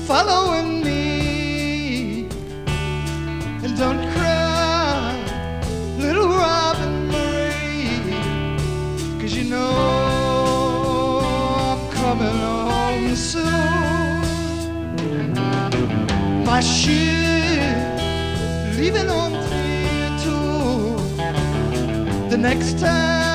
following me. And don't cry, little Robin Marie, 'cause you know I'm coming home soon. My ship leaving on 3-2. The next time